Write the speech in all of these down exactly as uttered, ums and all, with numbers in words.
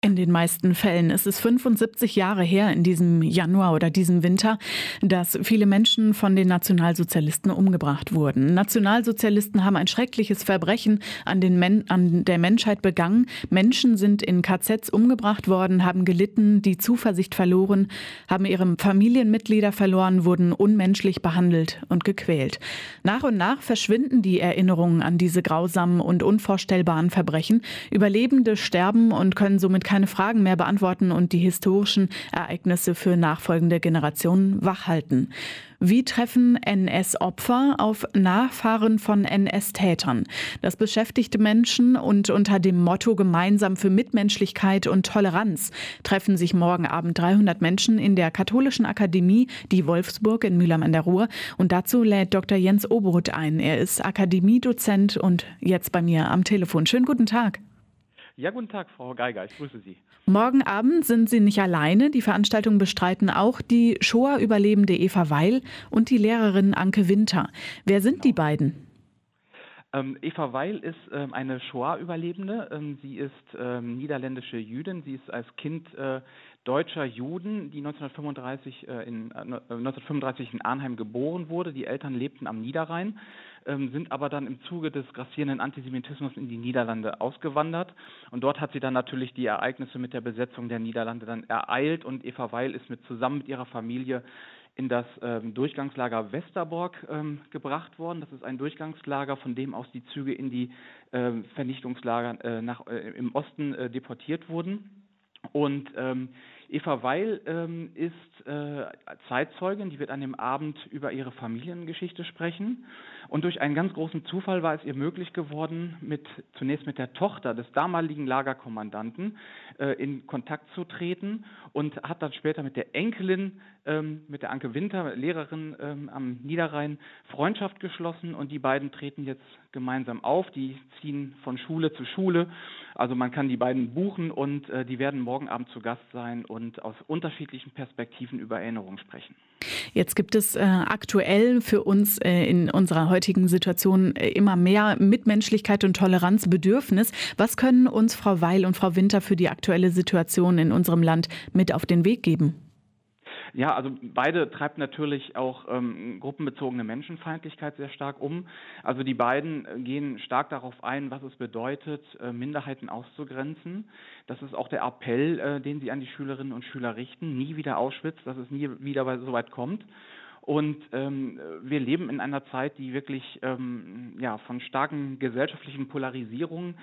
In den meisten Fällen ist es fünfundsiebzig Jahre her in diesem Januar oder diesem Winter, dass viele Menschen von den Nationalsozialisten umgebracht wurden. Nationalsozialisten haben ein schreckliches Verbrechen an, den Men- an der Menschheit begangen. Menschen sind in K Zs umgebracht worden, haben gelitten, die Zuversicht verloren, haben ihre Familienmitglieder verloren, wurden unmenschlich behandelt und gequält. Nach und nach verschwinden die Erinnerungen an diese grausamen und unvorstellbaren Verbrechen. Überlebende sterben und können somit keine Fragen mehr beantworten und die historischen Ereignisse für nachfolgende Generationen wachhalten. Wie treffen N S-Opfer auf Nachfahren von N S-Tätern? Das beschäftigte Menschen und unter dem Motto Gemeinsam für Mitmenschlichkeit und Toleranz treffen sich morgen Abend dreihundert Menschen in der Katholischen Akademie, die Wolfsburg in Mülheim an der Ruhr. Und dazu lädt Doktor Jens Obroth ein. Er ist Akademiedozent und jetzt bei mir am Telefon. Schönen guten Tag. Ja, guten Tag, Frau Geiger, ich grüße Sie. Morgen Abend sind Sie nicht alleine. Die Veranstaltung bestreiten auch die Shoah-Überlebende Eva Weil und die Lehrerin Anke Winter. Wer sind die beiden? Ähm, Eva Weil ist ähm, eine Shoah-Überlebende. Ähm, sie ist ähm, niederländische Jüdin. Sie ist als Kind äh, deutscher Juden, die neunzehnhundertfünfunddreißig, äh, in, äh, neunzehnhundertfünfunddreißig in Arnheim geboren wurde. Die Eltern lebten am Niederrhein, ähm, sind aber dann im Zuge des grassierenden Antisemitismus in die Niederlande ausgewandert. Und dort hat sie dann natürlich die Ereignisse mit der Besetzung der Niederlande dann ereilt. Und Eva Weil ist mit, zusammen mit ihrer Familie in das ähm, Durchgangslager Westerbork ähm, gebracht worden. Das ist ein Durchgangslager, von dem aus die Züge in die ähm, Vernichtungslager äh, nach, äh, im Osten äh, deportiert wurden. Und ähm, Eva Weil ähm, ist äh, Zeitzeugin, die wird an dem Abend über ihre Familiengeschichte sprechen. Und durch einen ganz großen Zufall war es ihr möglich geworden, mit, zunächst mit der Tochter des damaligen Lagerkommandanten äh, in Kontakt zu treten und hat dann später mit der Enkelin, ähm, mit der Anke Winter, Lehrerin ähm, am Niederrhein, Freundschaft geschlossen. Und die beiden treten jetzt gemeinsam auf. Die ziehen von Schule zu Schule. Also man kann die beiden buchen und äh, die werden morgen Abend zu Gast sein und aus unterschiedlichen Perspektiven über Erinnerung sprechen. Jetzt gibt es äh, aktuell für uns äh, in unserer heutigen Situation äh, immer mehr Mitmenschlichkeit und Toleranzbedürfnis. Was können uns Frau Weil und Frau Winter für die aktuelle Situation in unserem Land mit auf den Weg geben? Ja, also beide treibt natürlich auch ähm, gruppenbezogene Menschenfeindlichkeit sehr stark um. Also die beiden äh, gehen stark darauf ein, was es bedeutet, äh, Minderheiten auszugrenzen. Das ist auch der Appell, äh, den sie an die Schülerinnen und Schüler richten. Nie wieder Auschwitz, dass es nie wieder so weit kommt. Und ähm, wir leben in einer Zeit, die wirklich ähm, ja, von starken gesellschaftlichen Polarisierungen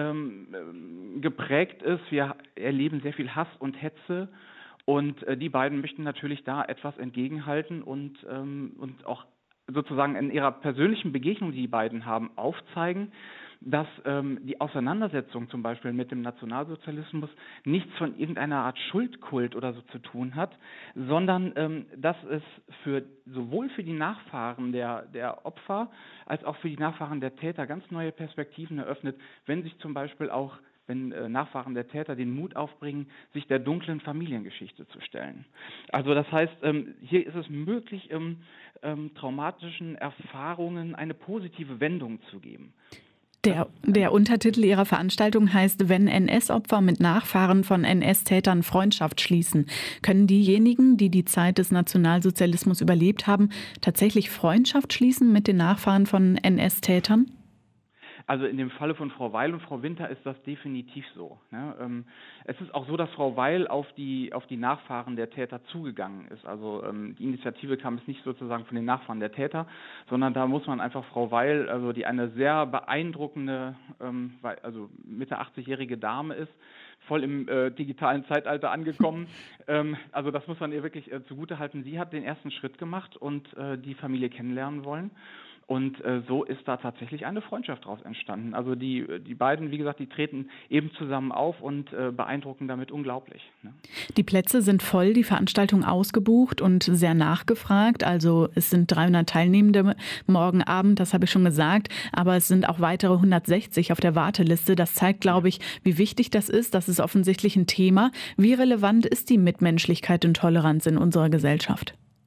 ähm, geprägt ist. Wir erleben sehr viel Hass und Hetze. Und äh, die beiden möchten natürlich da etwas entgegenhalten und, ähm, und auch sozusagen in ihrer persönlichen Begegnung, die die beiden haben, aufzeigen, dass ähm, die Auseinandersetzung zum Beispiel mit dem Nationalsozialismus nichts von irgendeiner Art Schuldkult oder so zu tun hat, sondern ähm, dass es für sowohl für die Nachfahren der, der Opfer als auch für die Nachfahren der Täter ganz neue Perspektiven eröffnet, wenn sich zum Beispiel auch wenn äh, Nachfahren der Täter den Mut aufbringen, sich der dunklen Familiengeschichte zu stellen. Also das heißt, ähm, hier ist es möglich, ähm, ähm, traumatischen Erfahrungen eine positive Wendung zu geben. Der, der Untertitel Ihrer Veranstaltung heißt, wenn N S-Opfer mit Nachfahren von N S-Tätern Freundschaft schließen. Können diejenigen, die die Zeit des Nationalsozialismus überlebt haben, tatsächlich Freundschaft schließen mit den Nachfahren von N S-Tätern? Also in dem Falle von Frau Weil und Frau Winter ist das definitiv so. Ne? Ähm, es ist auch so, dass Frau Weil auf die, auf die Nachfahren der Täter zugegangen ist. Also ähm, die Initiative kam jetzt nicht sozusagen von den Nachfahren der Täter, sondern da muss man einfach Frau Weil, also die eine sehr beeindruckende, ähm, also Mitte achtzig-jährige Dame ist, voll im äh, digitalen Zeitalter angekommen. ähm, also das muss man ihr wirklich äh, zugutehalten. Sie hat den ersten Schritt gemacht und äh, die Familie kennenlernen wollen. Und äh, so ist da tatsächlich eine Freundschaft daraus entstanden. Also die, die beiden, wie gesagt, die treten eben zusammen auf und äh, beeindrucken damit unglaublich. Ne? Die Plätze sind voll, die Veranstaltung ausgebucht und sehr nachgefragt. Also es sind dreihundert Teilnehmende morgen Abend, das habe ich schon gesagt. Aber es sind auch weitere hundertsechzig auf der Warteliste. Das zeigt, glaube ich, wie wichtig das ist. Das ist offensichtlich ein Thema. Wie relevant ist die Mitmenschlichkeit und Toleranz in unserer Gesellschaft?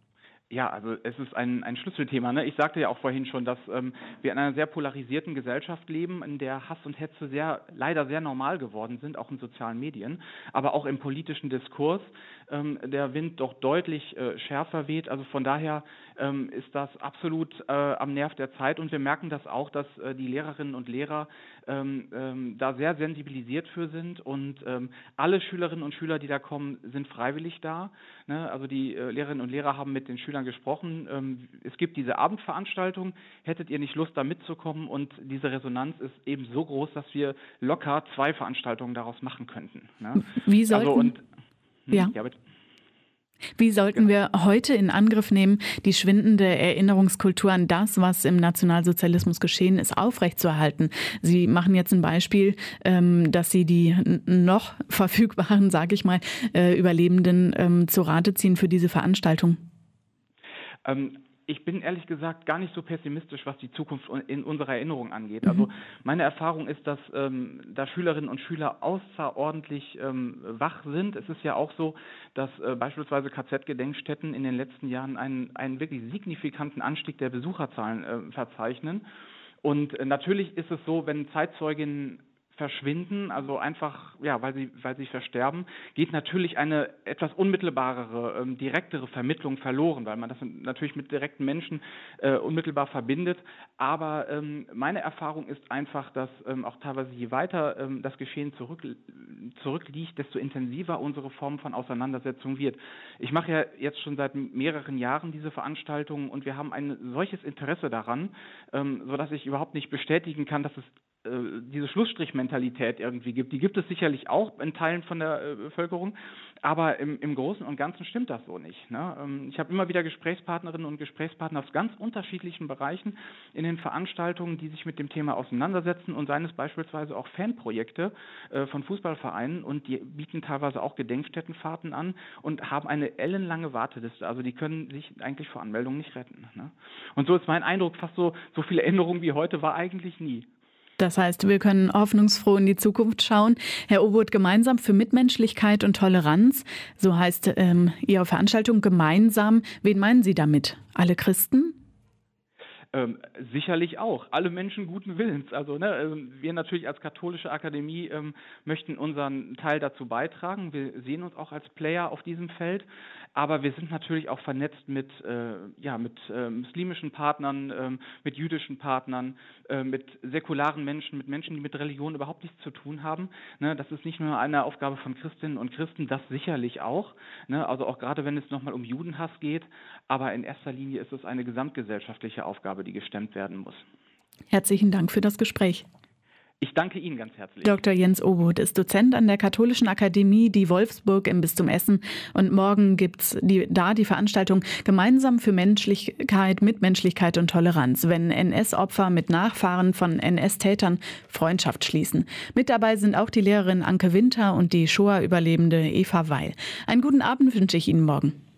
Ja, also es ist ein, ein Schlüsselthema. Ne? Ich sagte ja auch vorhin schon, dass ähm, wir in einer sehr polarisierten Gesellschaft leben, in der Hass und Hetze sehr, leider sehr normal geworden sind, auch in sozialen Medien, aber auch im politischen Diskurs. Ähm, der Wind doch deutlich äh, schärfer weht. Also von daher ähm, ist das absolut äh, am Nerv der Zeit und wir merken das auch, dass äh, die Lehrerinnen und Lehrer ähm, ähm, da sehr sensibilisiert für sind und ähm, alle Schülerinnen und Schüler, die da kommen, sind freiwillig da. Ne? Also die äh, Lehrerinnen und Lehrer haben mit den Schülern gesprochen. Ähm, es gibt diese Abendveranstaltung. Hättet ihr nicht Lust, da mitzukommen? Und diese Resonanz ist eben so groß, dass wir locker zwei Veranstaltungen daraus machen könnten. Ne? Wie sollten, also und, hm, ja. ja, bitte. Wie sollten wir heute in Angriff nehmen, die schwindende Erinnerungskultur an das, was im Nationalsozialismus geschehen ist, aufrechtzuerhalten? Sie machen jetzt ein Beispiel, dass Sie die noch verfügbaren, sage ich mal, Überlebenden zu Rate ziehen für diese Veranstaltung. Ähm, Ich bin ehrlich gesagt gar nicht so pessimistisch, was die Zukunft in unserer Erinnerung angeht. Also meine Erfahrung ist, dass ähm, da Schülerinnen und Schüler außerordentlich ähm, wach sind. Es ist ja auch so, dass äh, beispielsweise K Z-Gedenkstätten in den letzten Jahren einen, einen wirklich signifikanten Anstieg der Besucherzahlen äh, verzeichnen. Und äh, natürlich ist es so, wenn Zeitzeuginnen verschwinden, also einfach, ja, weil sie, weil sie versterben, geht natürlich eine etwas unmittelbarere, ähm, direktere Vermittlung verloren, weil man das natürlich mit direkten Menschen äh, unmittelbar verbindet. Aber ähm, meine Erfahrung ist einfach, dass ähm, auch teilweise je weiter ähm, das Geschehen zurück, zurückliegt, desto intensiver unsere Form von Auseinandersetzung wird. Ich mache ja jetzt schon seit mehreren Jahren diese Veranstaltungen und wir haben ein solches Interesse daran, ähm, sodass ich überhaupt nicht bestätigen kann, dass es diese Schlussstrichmentalität irgendwie gibt. Die gibt es sicherlich auch in Teilen von der äh, Bevölkerung, aber im, im Großen und Ganzen stimmt das so nicht. Ne? Ähm, ich habe immer wieder Gesprächspartnerinnen und Gesprächspartner aus ganz unterschiedlichen Bereichen in den Veranstaltungen, die sich mit dem Thema auseinandersetzen und seien es beispielsweise auch Fanprojekte äh, von Fußballvereinen und die bieten teilweise auch Gedenkstättenfahrten an und haben eine ellenlange Warteliste. Also die können sich eigentlich vor Anmeldung nicht retten. Ne? Und so ist mein Eindruck, fast so, so viele Änderungen wie heute war eigentlich nie. Das heißt, wir können hoffnungsfroh in die Zukunft schauen. Herr Obot, gemeinsam für Mitmenschlichkeit und Toleranz, so heißt ähm, Ihre Veranstaltung gemeinsam. Wen meinen Sie damit? Alle Christen? Ähm, sicherlich auch. Alle Menschen guten Willens. Also ne, ähm, wir natürlich als katholische Akademie ähm, möchten unseren Teil dazu beitragen. Wir sehen uns auch als Player auf diesem Feld. Aber wir sind natürlich auch vernetzt mit, äh, ja, mit äh, muslimischen Partnern, ähm, mit jüdischen Partnern, äh, mit säkularen Menschen, mit Menschen, die mit Religion überhaupt nichts zu tun haben. Ne, das ist nicht nur eine Aufgabe von Christinnen und Christen, das sicherlich auch. Ne, also auch gerade wenn es nochmal um Judenhass geht. Aber in erster Linie ist es eine gesamtgesellschaftliche Aufgabe, die gestemmt werden muss. Herzlichen Dank für das Gespräch. Ich danke Ihnen ganz herzlich. Doktor Jens Obot ist Dozent an der Katholischen Akademie, die Wolfsburg im Bistum Essen. Und morgen gibt es die, da die Veranstaltung Gemeinsam für Menschlichkeit, Mitmenschlichkeit und Toleranz, wenn N S-Opfer mit Nachfahren von N S-Tätern Freundschaft schließen. Mit dabei sind auch die Lehrerin Anke Winter und die Shoah-Überlebende Eva Weil. Einen guten Abend wünsche ich Ihnen morgen.